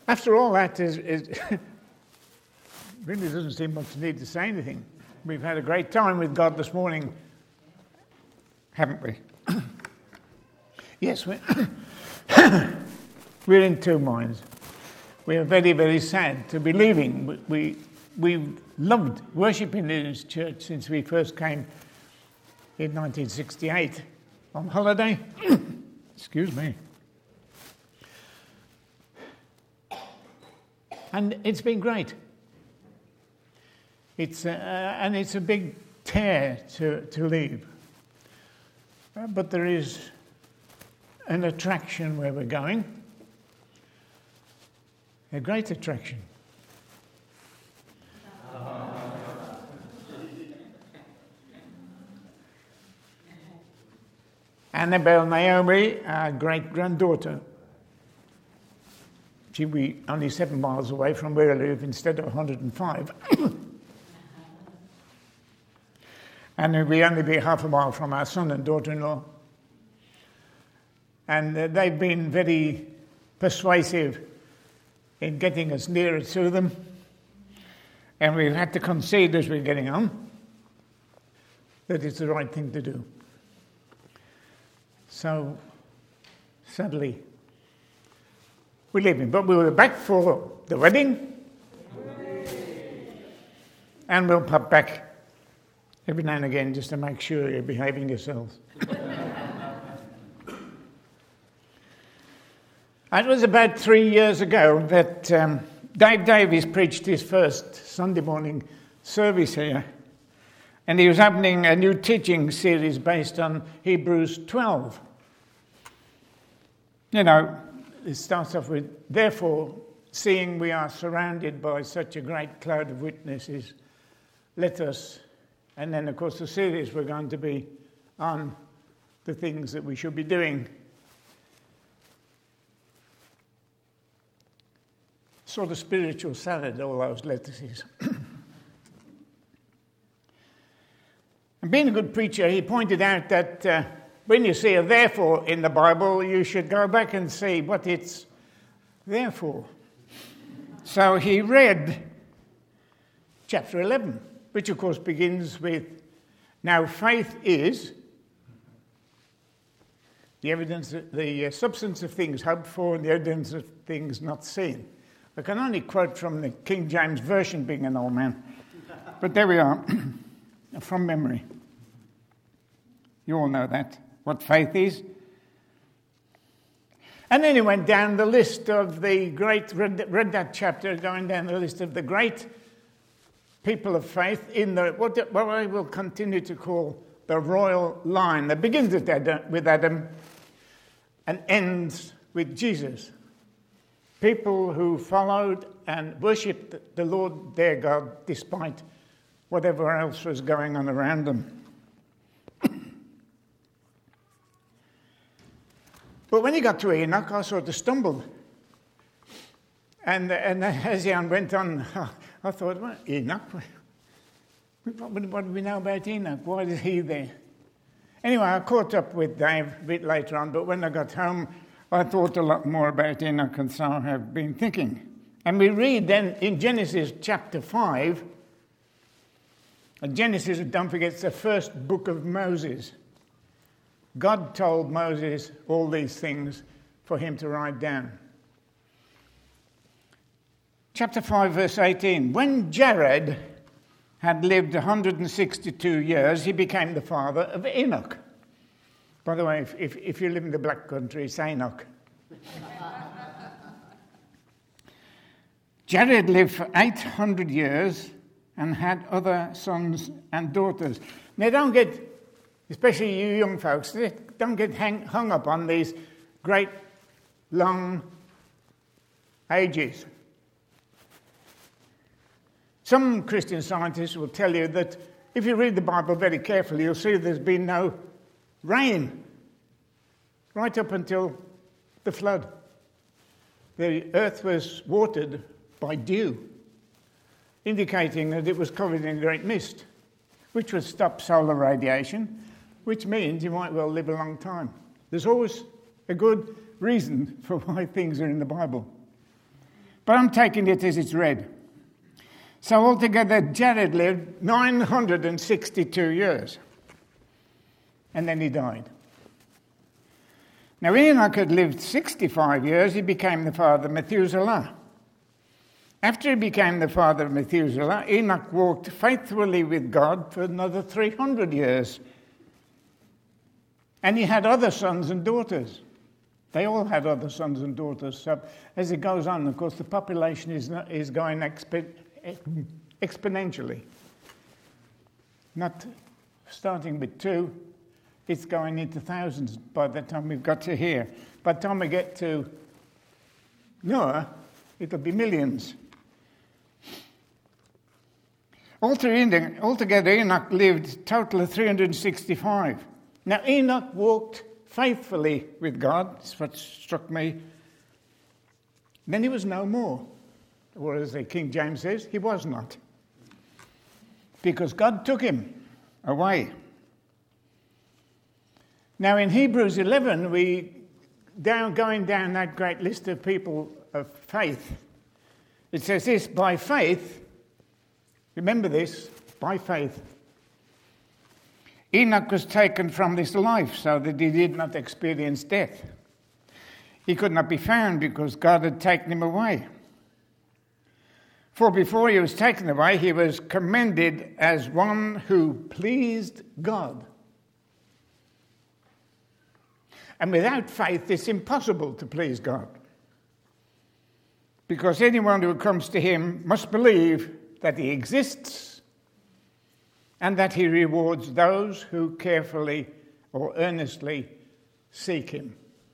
After all that, really doesn't seem much need to say anything. We've had a great time with God this morning, haven't we? Yes, we're in two minds. We are very, very sad to be leaving. We've loved worshipping in this church since we first came in 1968 on holiday. Excuse me. And it's been great. It's a big tear to leave. But there is an attraction where we're going. A great attraction. Annabelle Naomi, our great-granddaughter. She'll be only 7 miles away from where I live instead of 105. And we'll only be half a mile from our son and daughter-in-law. And they've been very persuasive in getting us nearer to them. And we've had to concede as we're getting on that it's the right thing to do. So, sadly, we're leaving. But we'll be back for the wedding. And we'll pop back every now and again just to make sure you're behaving yourselves. It was about 3 years ago that Dave Davies preached his first Sunday morning service here. And he was opening a new teaching series based on Hebrews 12. You know, it starts off with, therefore, seeing we are surrounded by such a great cloud of witnesses, let us, and then, of course, the series we're going to be on the things that we should be doing. Sort of spiritual salad, all those lettuces. And being a good preacher, he pointed out that when you see a therefore in the Bible, you should go back and see what it's there for. So he read chapter 11, which of course begins with, now faith is the evidence, the substance of things hoped for and the evidence of things not seen. I can only quote from the King James Version, being an old man. But there we are, from memory. You all know that, what faith is. And then he went down the list of the great, read that chapter, going down the list of the great people of faith in the what I will continue to call the royal line that begins with Adam and ends with Jesus. People who followed and worshipped the Lord their God despite whatever else was going on around them. But when he got to Enoch, I sort of stumbled. And as Jan went on, I thought, well, Enoch? What do we know about Enoch? Why is he there? Anyway, I caught up with Dave a bit later on, but when I got home, I thought a lot more about Enoch, and so I have been thinking. And we read then in Genesis chapter 5, and Genesis, don't forget, it's the first book of Moses. God told Moses all these things for him to write down. Chapter 5, verse 18. When Jared had lived 162 years, he became the father of Enoch. By the way, if you live in the Black Country, it's Enoch. Jared lived for 800 years and had other sons and daughters. Now, don't get, especially you young folks, don't get hung up on these great, long ages. Some Christian scientists will tell you that if you read the Bible very carefully, you'll see there's been no rain right up until the flood. The earth was watered by dew, indicating that it was covered in great mist, which would stop solar radiation, which means you might well live a long time. There's always a good reason for why things are in the Bible. but I'm taking it as it's read. So altogether, Jared lived 962 years. And then he died. Now, Enoch had lived 65 years. He became the father of Methuselah. After he became the father of Methuselah, Enoch walked faithfully with God for another 300 years. And he had other sons and daughters. They all had other sons and daughters. So as it goes on, of course, the population is going exponentially. Not starting with 2, it's going into thousands by the time we've got to here. By the time we get to Noah, it'll be millions. Altogether, Enoch lived a total of 365. Now, Enoch walked faithfully with God. That's what struck me. Then he was no more. Or as the King James says, he was not. Because God took him away. Now, in Hebrews 11, going down that great list of people of faith, it says this: by faith, remember this, by faith, Enoch was taken from this life so that he did not experience death. He could not be found because God had taken him away. For before he was taken away, he was commended as one who pleased God. And without faith, it's impossible to please God. Because anyone who comes to him must believe that he exists and that he rewards those who carefully or earnestly seek him.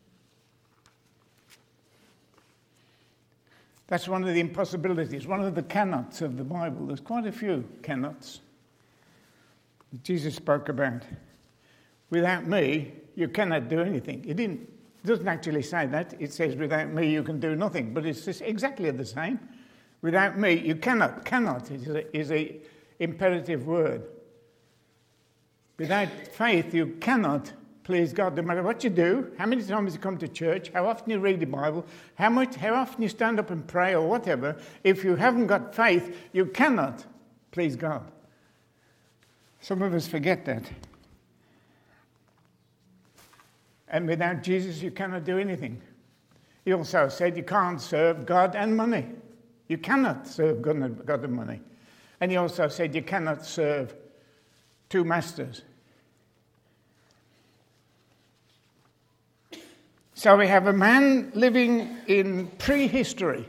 That's one of the impossibilities, one of the cannots of the Bible. There's quite a few cannots that Jesus spoke about. Without me, you cannot do anything. It doesn't actually say that. It says, without me, you can do nothing. But it's just exactly the same. Without me, you cannot. Cannot is an imperative word. Without faith, you cannot please God. No matter what you do, how many times you come to church, how often you read the Bible, how often you stand up and pray or whatever, if you haven't got faith, you cannot please God. Some of us forget that. And without Jesus, you cannot do anything. He also said you can't serve God and money. You cannot serve God and money. And he also said you cannot serve 2 masters. So we have a man living in prehistory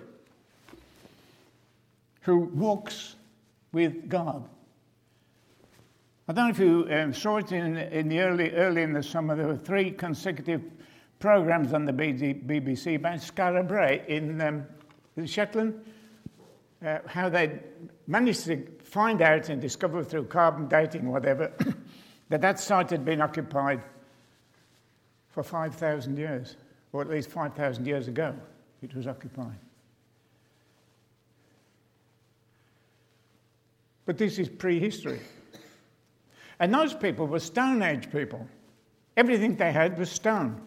who walks with God. I don't know if you saw it in the early in the summer. There were 3 consecutive programs on the BBC about Skara Brae in Shetland. How they managed to find out and discover through carbon dating, whatever, that site had been occupied for 5,000 years, or at least 5,000 years ago it was occupied. But this is prehistory. And those people were Stone Age people. Everything they had was stone.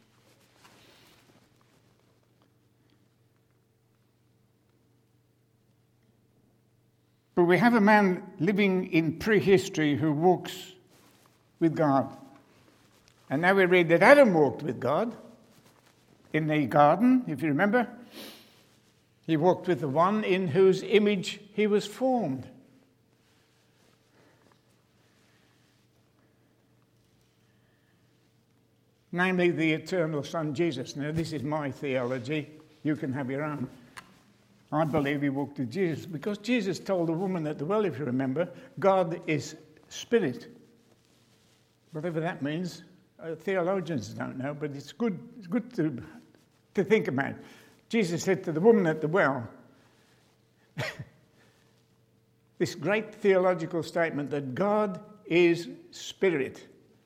But we have a man living in prehistory who walks with God. And now we read that Adam walked with God in the garden, if you remember. He walked with the one in whose image he was formed. Namely, the eternal Son, Jesus. Now, this is my theology. You can have your own. I believe he walked with Jesus because Jesus told the woman at the well, if you remember, God is spirit. Whatever that means, theologians don't know, but it's good to think about. Jesus said to the woman at the well, this great theological statement that God is spirit.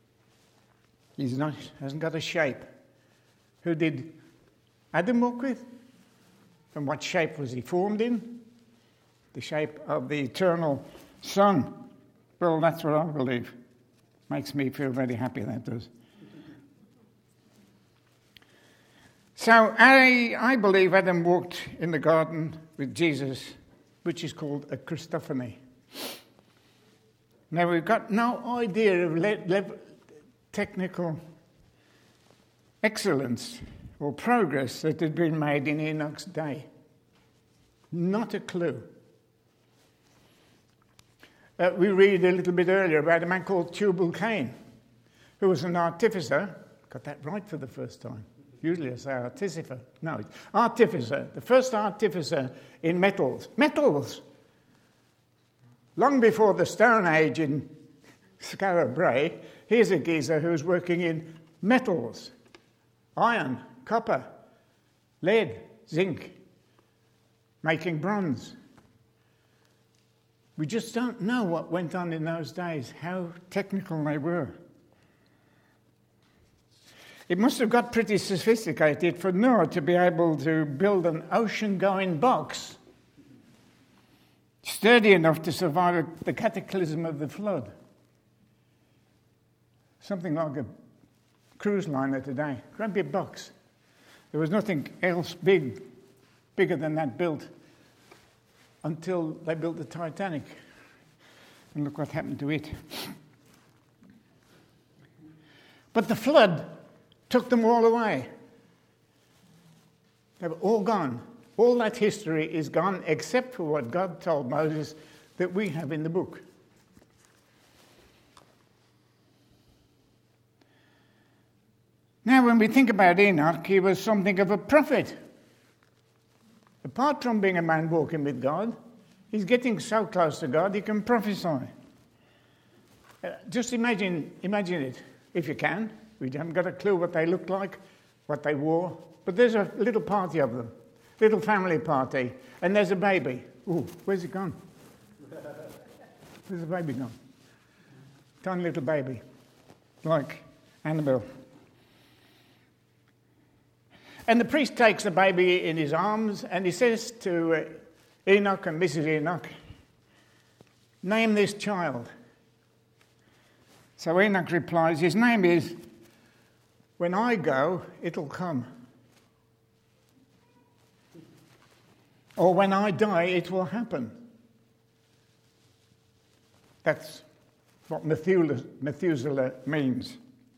Hasn't got a shape. Who did Adam walk with? And what shape was he formed in? The shape of the eternal Son. Well, that's what I believe. Makes me feel very happy, that does. So I believe Adam walked in the garden with Jesus, which is called a Christophany. Now, we've got no idea of technical excellence or progress that had been made in Enoch's day. Not a clue. We read a little bit earlier about a man called Tubal-Cain, who was an artificer. Got that right for the first time. Usually I say artificer. No, it's artificer. The first artificer in metals. Metals! Long before the Stone Age in Skara Brae, here's a geezer who's working in metals. Iron, copper, lead, zinc, making bronze. We just don't know what went on in those days, how technical they were. It must have got pretty sophisticated for Noah to be able to build an ocean-going box sturdy enough to survive the cataclysm of the flood. Something like a cruise liner today. Grab your box. There was nothing else bigger than that built until they built the Titanic. And look what happened to it. But the flood took them all away. They were all gone. All that history is gone except for what God told Moses that we have in the book. Now, when we think about Enoch, he was something of a prophet. Apart from being a man walking with God, he's getting so close to God he can prophesy. Just imagine it, if you can. We haven't got a clue what they looked like, what they wore, but there's a little party of them, little family party, and there's a baby. Ooh, where's it gone? Where's the baby gone? Tiny little baby, like Annabelle. And the priest takes the baby in his arms and he says to Enoch and Mrs. Enoch, "Name this child." So Enoch replies, his name is, "When I go, it'll come." Or when I die, it will happen. That's what Methuselah means.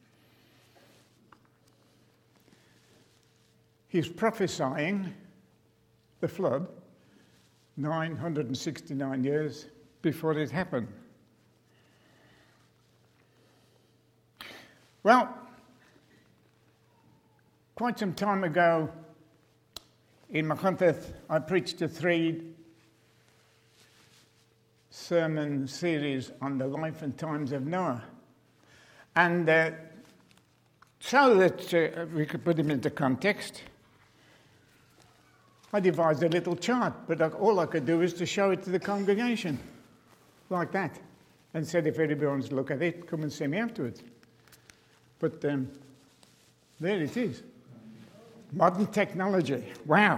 He's prophesying the flood 969 years before it happened. Well, quite some time ago in Machontheth, I preached a 3-sermon series on the life and times of Noah. And so that we could put him into context, I devised a little chart, but all I could do was to show it to the congregation, like that, and said, if anybody wants to look at it, come and see me afterwards. But there it is. Modern technology. Wow.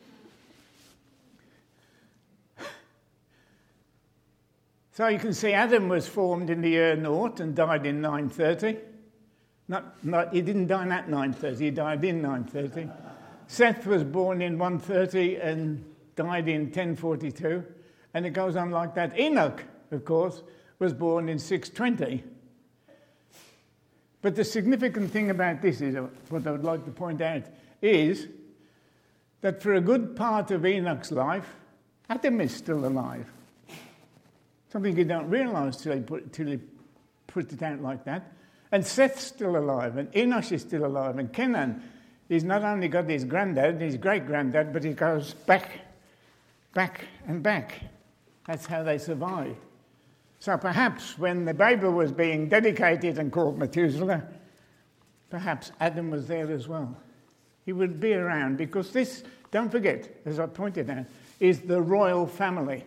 So you can see Adam was formed in the year 0 and died in 930. He didn't die at 930, he died in 930. Seth was born in 130 and died in 1042. And it goes on like that. Enoch, of course, was born in 620. But the significant thing about this is, what I would like to point out, is that for a good part of Enoch's life, Adam is still alive. Something you don't realise till he put it out like that. And Seth's still alive, and Enosh is still alive, and Kenan, he's not only got his granddad, his great-granddad, but he goes back and back. That's how they survive. So perhaps when the baby was being dedicated and called Methuselah, perhaps Adam was there as well. He would be around because this, don't forget, as I pointed out, is the royal family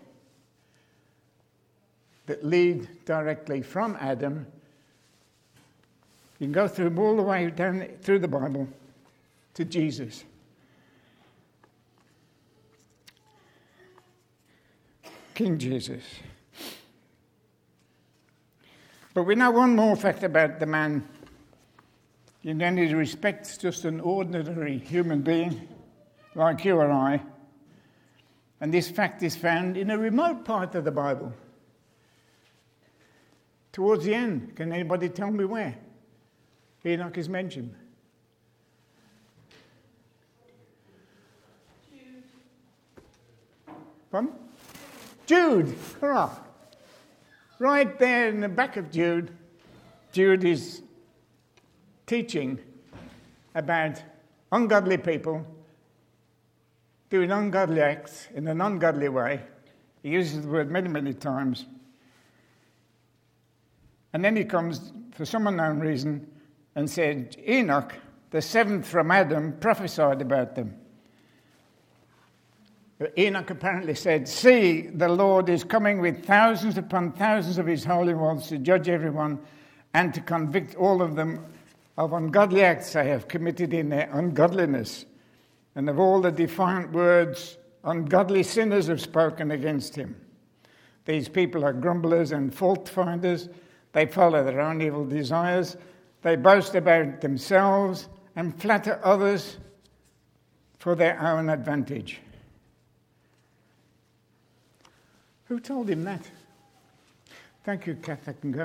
that lead directly from Adam. You can go through all the way down through the Bible to Jesus. King Jesus. But we know one more fact about the man In many respects, just an ordinary human being like you or I. And this fact is found in a remote part of the Bible. Towards the end, can anybody tell me where Enoch is mentioned? Jude. Pardon? Jude. Hurrah. Right there in the back of Jude, Jude is teaching about ungodly people doing ungodly acts in an ungodly way. He uses the word many, many times. And then he comes, for some unknown reason, and said, Enoch, the seventh from Adam, prophesied about them. Enoch apparently said, see, the Lord is coming with thousands upon thousands of his holy ones to judge everyone and to convict all of them of ungodly acts they have committed in their ungodliness, and of all the defiant words ungodly sinners have spoken against him. These people are grumblers and fault finders. They follow their own evil desires. They boast about themselves and flatter others for their own advantage. Who told him that? Thank you, Kath, I can go.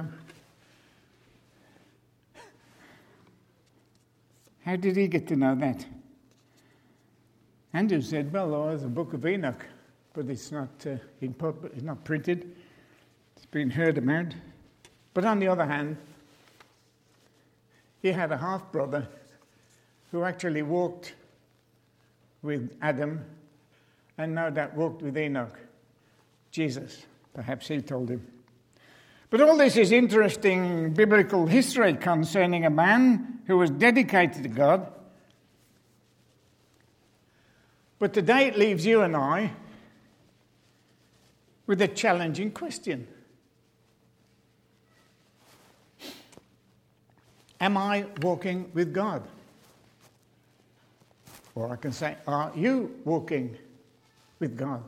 How did he get to know that? Andrew said, well, there's a book of Enoch, but it's not it's not printed. It's been heard about. But on the other hand, he had a half-brother who actually walked with Adam and no doubt walked with Enoch. Jesus, perhaps he told him. But all this is interesting biblical history concerning a man who was dedicated to God. But today it leaves you and I with a challenging question. Am I walking with God? Or I can say, are you walking with God?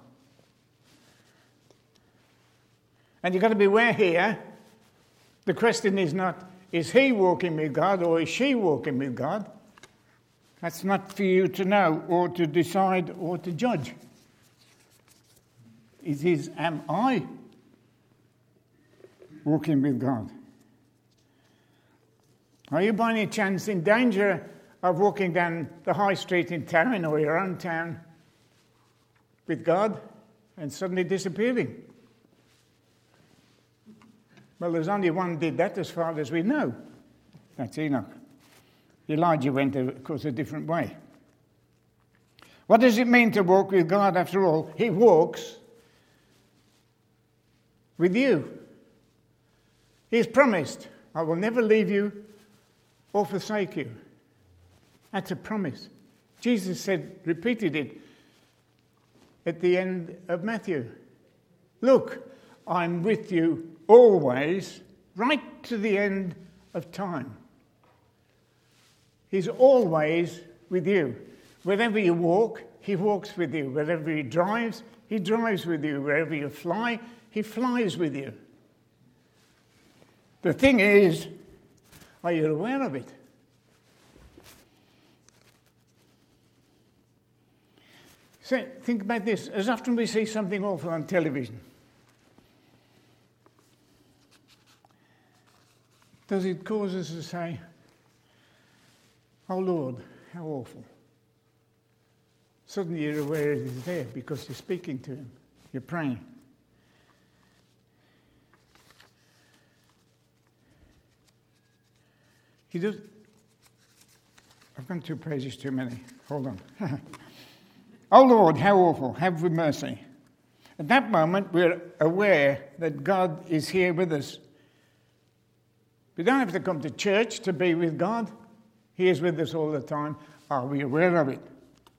And you've got to beware here. The question is not, is he walking with God or is she walking with God? That's not for you to know or to decide or to judge. It is, am I walking with God? Are you by any chance in danger of walking down the high street in town or your own town with God and suddenly disappearing? Well, there's only one did that as far as we know. That's Enoch. Elijah went, of course, a different way. What does it mean to walk with God? After all, he walks with you. He's promised, I will never leave you or forsake you. That's a promise. Jesus said, repeated it at the end of Matthew. Look, I'm with you always, right to the end of time. He's always with you. Wherever you walk, he walks with you. Wherever he drives with you. Wherever you fly, he flies with you. The thing is, are you aware of it? So think about this. As often we see something awful on television, does it cause us to say, oh Lord, how awful? Suddenly you're aware it is there because you're speaking to him. You're praying. He does. I've gone 2 pages too many. Hold on. Oh Lord, how awful. Have mercy. At that moment, we're aware that God is here with us. We don't have to come to church to be with God. He is with us all the time. Are we aware of it?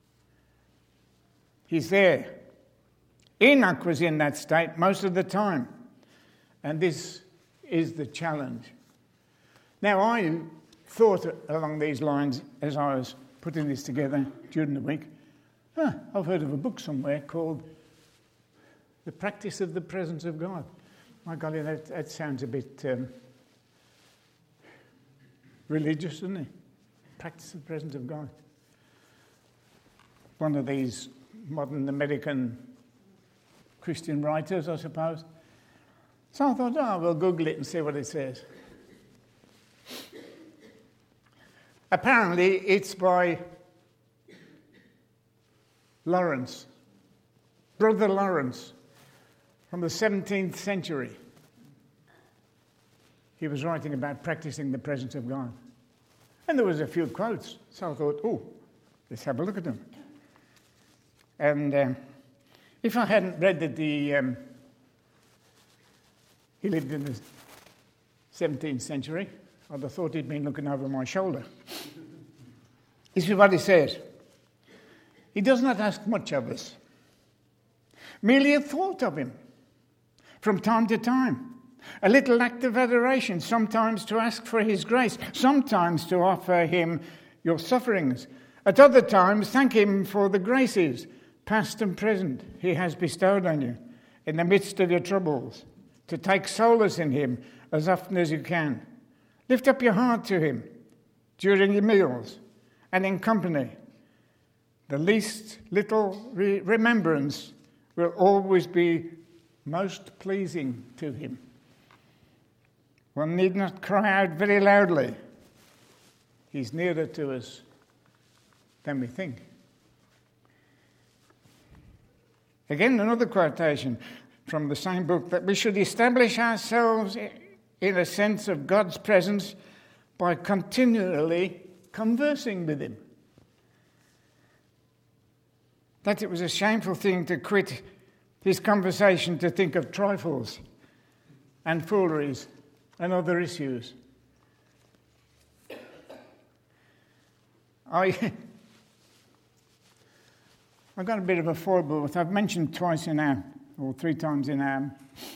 He's there. Enoch was in that state most of the time. And this is the challenge. Now, I thought along these lines as I was putting this together during the week. I've heard of a book somewhere called The Practice of the Presence of God. My golly, that sounds a bit religious, doesn't it? Practice the presence of God. One of these modern American Christian writers, I suppose. So I thought, we'll Google it and see what it says. Apparently, it's by Lawrence, Brother Lawrence, from the 17th century. He was writing about practicing the presence of God. And there was a few quotes, so I thought, let's have a look at them. And if I hadn't read that he lived in the 17th century, I'd have thought he'd been looking over my shoulder. This is what he says. He does not ask much of us, merely a thought of him from time to time, a little act of adoration, sometimes to ask for his grace, sometimes to offer him your sufferings. At other times, thank him for the graces, past and present, he has bestowed on you in the midst of your troubles, to take solace in him as often as you can. Lift up your heart to him during your meals and in company. The least little remembrance will always be most pleasing to him. One need not cry out very loudly. He's nearer to us than we think. Again, another quotation from the same book, that we should establish ourselves in a sense of God's presence by continually conversing with him. That it was a shameful thing to quit his conversation to think of trifles and fooleries and other issues. I got a bit of a foible with, I've mentioned twice in our, or 3 times in our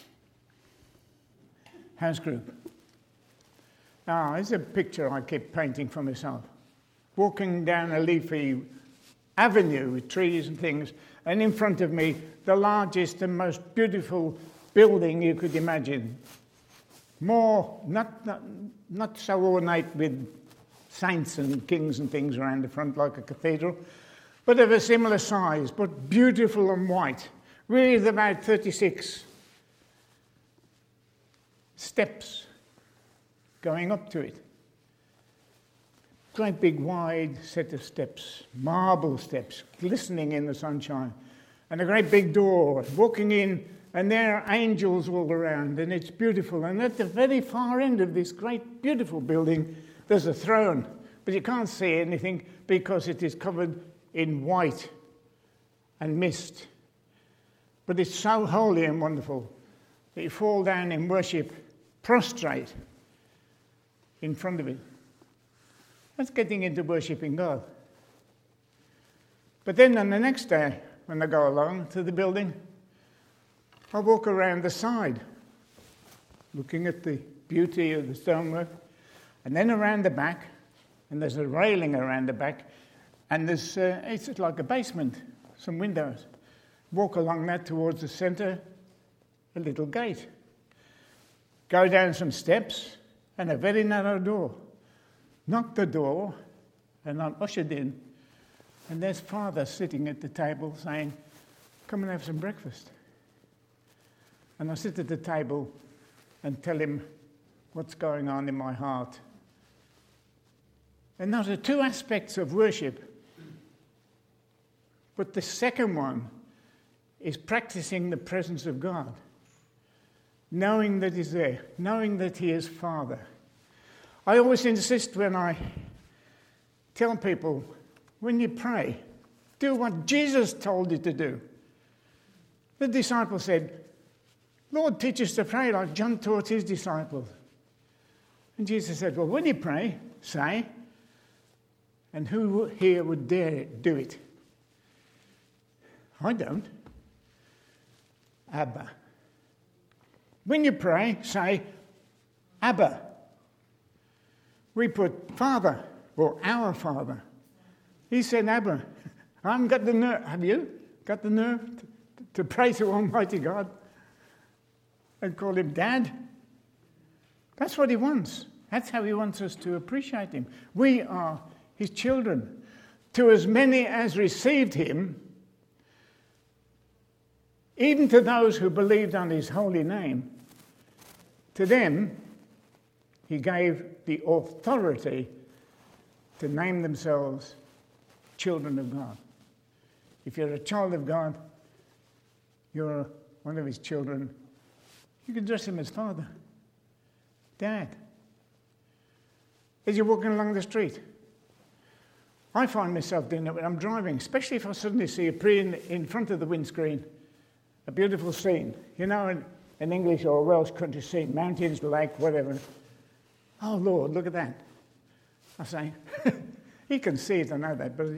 house group. Here's a picture I keep painting for myself. Walking down a leafy avenue with trees and things, and in front of me, the largest and most beautiful building you could imagine. More, not so ornate with saints and kings and things around the front like a cathedral, but of a similar size, but beautiful and white, with about 36 steps going up to it. Great big wide set of steps, marble steps, glistening in the sunshine, and a great big door, walking in, and there are angels all around, and it's beautiful. And at the very far end of this great, beautiful building, there's a throne, but you can't see anything because it is covered in white and mist. But it's so holy and wonderful that you fall down in worship, prostrate in front of it. That's getting into worshipping God. But then on the next day, when I go along to the building, I walk around the side, looking at the beauty of the stonework, and then around the back, and there's a railing around the back, and there's it's like a basement, some windows. Walk along that towards the centre, a little gate. Go down some steps, and a very narrow door. Knock the door, and I'm ushered in, and there's Father sitting at the table saying, "Come and have some breakfast." And I sit at the table and tell him what's going on in my heart. And those are 2 aspects of worship. But the second one is practicing the presence of God, knowing that He's there, knowing that He is Father. I always insist when I tell people, when you pray, do what Jesus told you to do. The disciple said, "Lord, teach us to pray like John taught his disciples." And Jesus said, "Well, when you pray, say," and who here would dare do it? I don't. Abba. When you pray, say, Abba. We put Father, or our Father. He said Abba. I haven't got the nerve. Have you got the nerve to pray to Almighty God and call Him Dad? That's what He wants. That's how He wants us to appreciate Him. We are his children. To as many as received him, even to those who believed on his holy name, to them he gave the authority to name themselves children of God. If you're a child of God, you're one of his children. You can address him as Father, Dad. As you're walking along the street, I find myself doing that when I'm driving, especially if I suddenly see a tree in front of the windscreen, a beautiful scene, an English or Welsh country scene, mountains, lake, whatever. Oh, Lord, look at that. I say, he can see it, I know that, but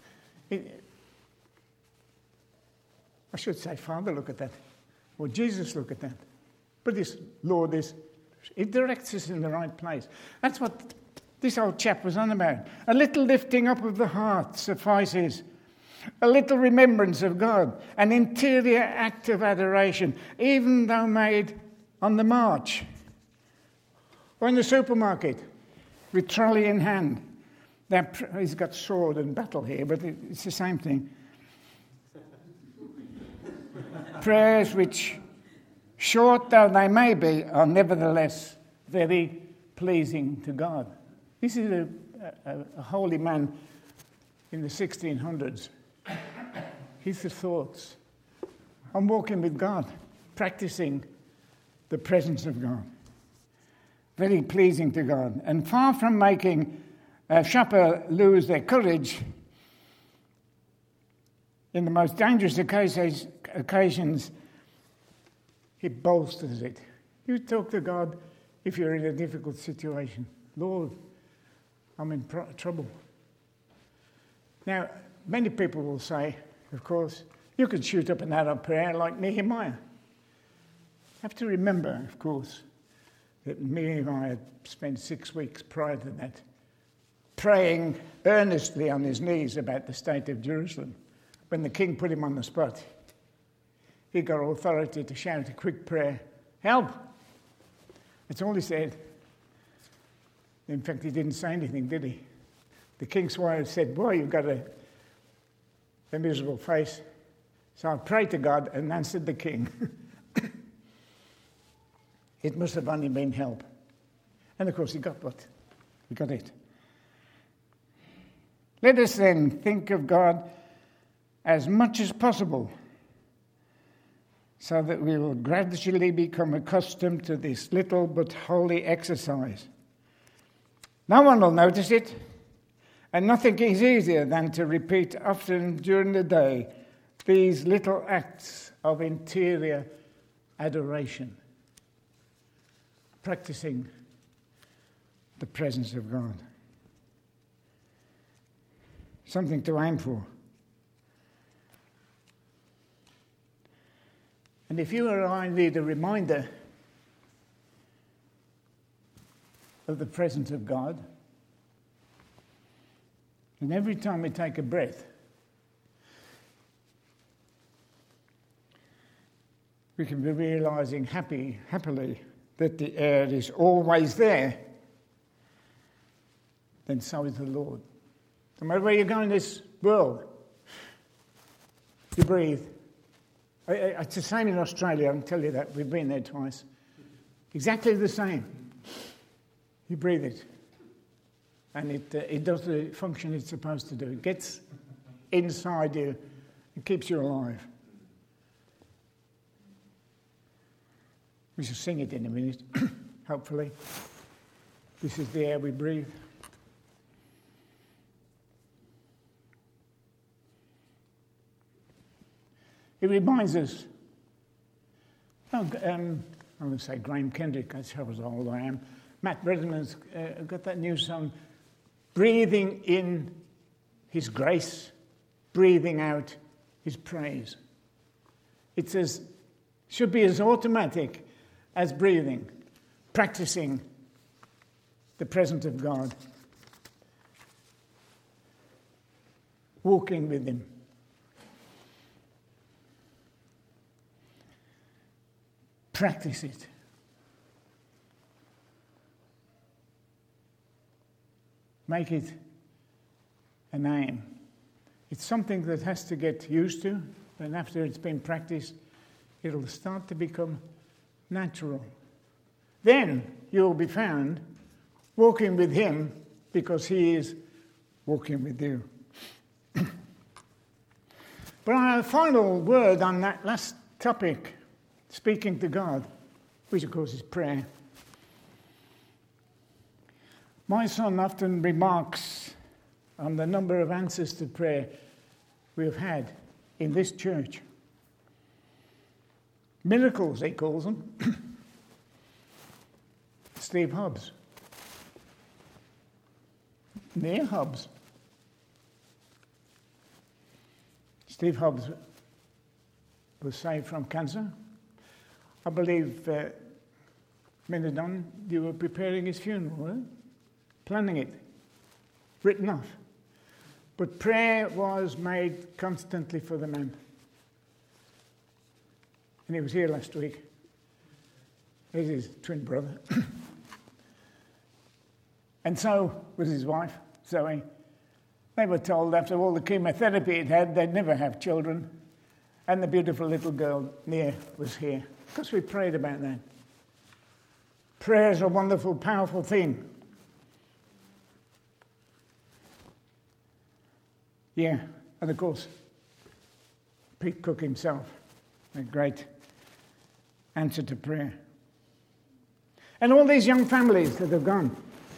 I should say, Father, look at that. Or Jesus, look at that. But this Lord, it directs us in the right place. That's what this old chap was on about. A little lifting up of the heart suffices. A little remembrance of God. An interior act of adoration, even though made on the march or in the supermarket with trolley in hand. He's got sword and battle here, but it's the same thing. Prayers which, short though they may be, are nevertheless very pleasing to God. This is a holy man in the 1600s. His thoughts. I'm walking with God, practicing the presence of God. Very pleasing to God. And far from making a shopper lose their courage, in the most dangerous occasions, he bolsters it. You talk to God if you're in a difficult situation. Lord, I'm in trouble. Now, many people will say, of course, you could shoot up an Arab prayer like Nehemiah. You have to remember, of course, that Nehemiah spent 6 weeks prior to that praying earnestly on his knees about the state of Jerusalem. When the king put him on the spot, he got authority to shout a quick prayer, help! That's all he said. In fact, he didn't say anything, did he? The king's wife said, boy, you've got a miserable face. So I prayed to God and answered the king. It must have only been help. And of course he got what? He got it. Let us then think of God as much as possible so that we will gradually become accustomed to this little but holy exercise. No one will notice it, and nothing is easier than to repeat often during the day these little acts of interior adoration, practicing the presence of God. Something to aim for. And if you or I need a reminder of the presence of God, and every time we take a breath, we can be realizing happily that the air is always there, then so is the Lord. No matter where you go in this world, you breathe. It's the same in Australia, I can tell you that. We've been there twice. Exactly the same. You breathe it. And it does the function it's supposed to do. It gets inside you. It keeps you alive. We shall sing it in a minute, hopefully. This is the air we breathe. It reminds us, I'm going to say Graham Kendrick, that's how old I am. Matt Redman's got that new song, breathing in his grace, breathing out his praise. It says, should be as automatic as breathing, practicing the presence of God, walking with him. Practice it. Make it a name. It's something that has to get used to, and after it's been practiced, it'll start to become natural. Then you'll be found walking with him because he is walking with you. But our final word on that last topic, speaking to God, which of course is prayer. My son often remarks on the number of answers to prayer we have had in this church. Miracles, he calls them. Steve Hobbs. Near Hobbs. Steve Hobbs was saved from cancer. I believe, Minadon, you were preparing his funeral, weren't you? Planning it, written off. But prayer was made constantly for the man. And he was here last week. He's his twin brother. And so was his wife, Zoe. They were told after all the chemotherapy he'd had, they'd never have children. And the beautiful little girl, Nia, was here. Because we prayed about that. Prayer is a wonderful, powerful thing. Yeah, and of course, Pete Cook himself, a great answer to prayer. And all these young families that have gone,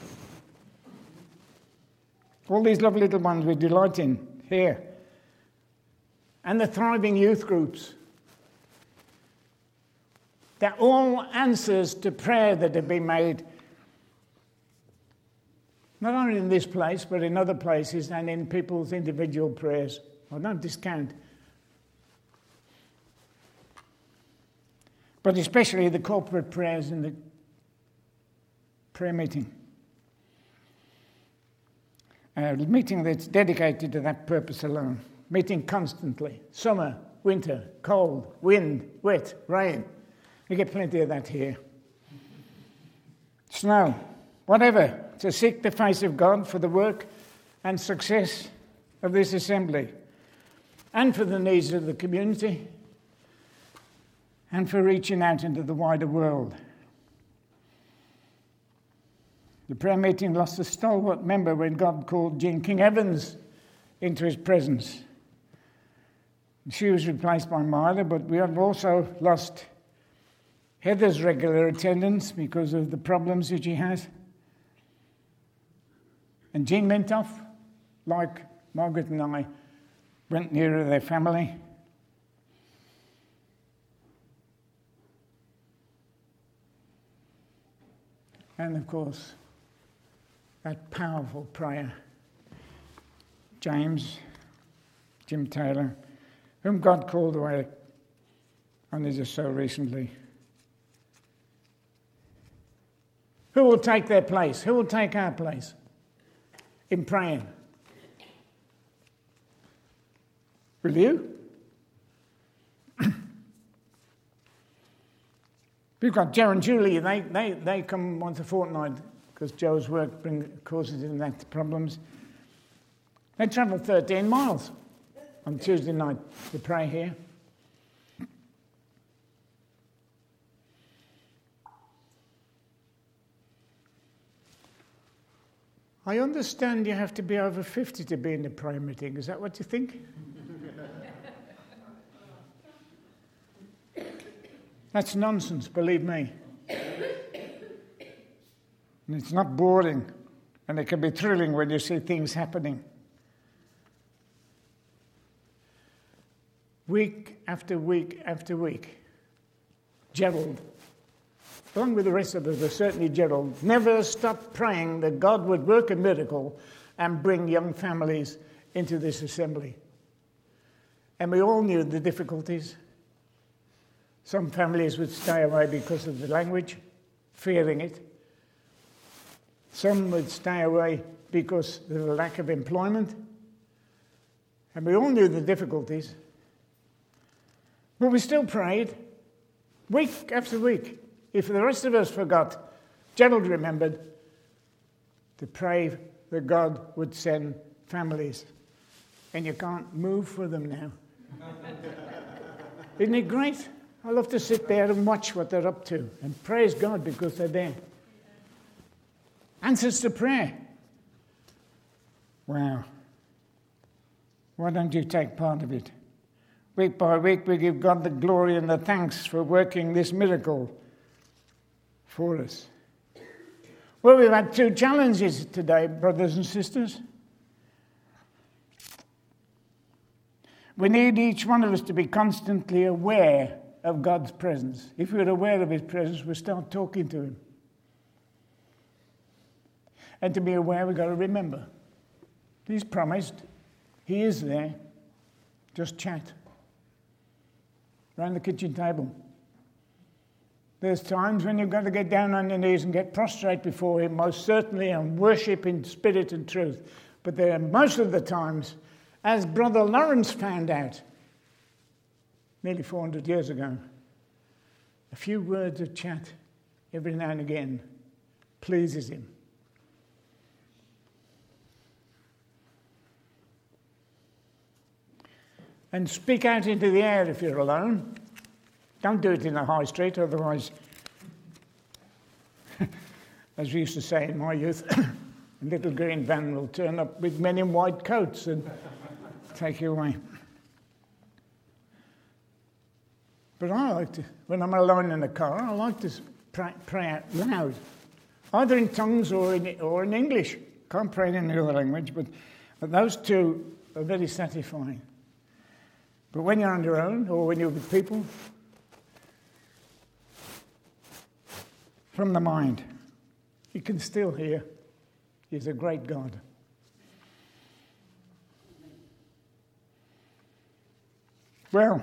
all these lovely little ones we delight in here, and the thriving youth groups, they're all answers to prayer that have been made, not only in this place, but in other places and in people's individual prayers. I don't discount. But especially the corporate prayers in the prayer meeting. A meeting that's dedicated to that purpose alone. Meeting constantly. Summer, winter, cold, wind, wet, rain. We get plenty of that here. Snow, whatever. To seek the face of God for the work and success of this assembly, and for the needs of the community, and for reaching out into the wider world. The prayer meeting lost a stalwart member when God called Jean King Evans into his presence. She was replaced by Myla, but we have also lost Heather's regular attendance because of the problems that she has. And Jean Mintoff, like Margaret and I, went nearer their family. And of course, that powerful prayer, Jim Taylor, whom God called away on his so recently. Who will take their place? Who will take our place in praying? Will you? We've got Joe and Julie. They come once a fortnight because Joe's work causes him that problems. They travel 13 miles on Tuesday night to pray here. I understand you have to be over 50 to be in the prayer meeting. Is that what you think? That's nonsense, believe me. And it's not boring, and it can be thrilling when you see things happening. Week after week after week, Gerald, along with the rest of us, but certainly Gerald, never stopped praying that God would work a miracle and bring young families into this assembly. And we all knew the difficulties. Some families would stay away because of the language, fearing it. Some would stay away because of the lack of employment. And we all knew the difficulties. But we still prayed, week after week. If the rest of us forgot, Gerald remembered to pray that God would send families, and you can't move for them now. Isn't it great? I love to sit there and watch what they're up to and praise God because they're there. Answers to prayer. Wow. Why don't you take part of it? Week by week we give God the glory and the thanks for working this miracle for us. Well, we've had 2 challenges today, brothers and sisters. We need each one of us to be constantly aware of God's presence. If we're aware of his presence, we start talking to him. And to be aware, we've got to remember. He's promised. He is there. Just chat. Around the kitchen table. There's times when you've got to get down on your knees and get prostrate before him, most certainly, and worship in spirit and truth. But there are most of the times, as Brother Lawrence found out nearly 400 years ago, a few words of chat every now and again pleases him. And speak out into the air if you're alone. Don't do it in the high street, otherwise, as we used to say in my youth, a little green van will turn up with men in white coats and take you away. But I like to, when I'm alone in the car, I like to pray out loud, either in tongues or in English. Can't pray in any other language, but those 2 are very satisfying. But when you're on your own, or when you're with people, from the mind, you can still hear he's a great God. Well,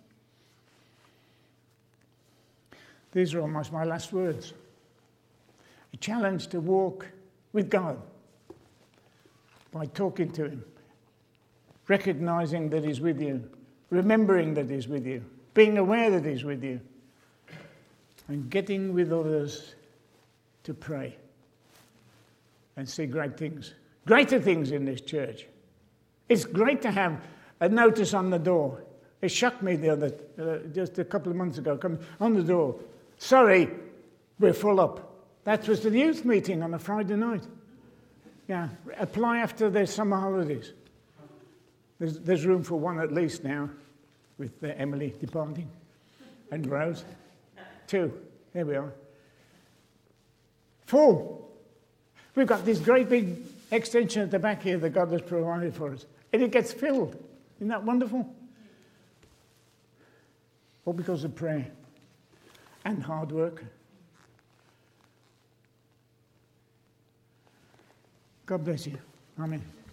these are almost my last words. A challenge to walk with God by talking to him, recognizing that he's with you, remembering that he's with you, being aware that he's with you, and getting with others to pray and see great things, greater things in this church. It's great to have a notice on the door. It shocked me just a couple of months ago, come on the door. Sorry, we're full up. That was the youth meeting on a Friday night. Yeah, apply after the summer holidays. There's room for 1 at least now, with Emily departing and Rose. 2. There we are. Full. We've got this great big extension at the back here that God has provided for us. And it gets filled. Isn't that wonderful? All because of prayer and hard work. God bless you. Amen.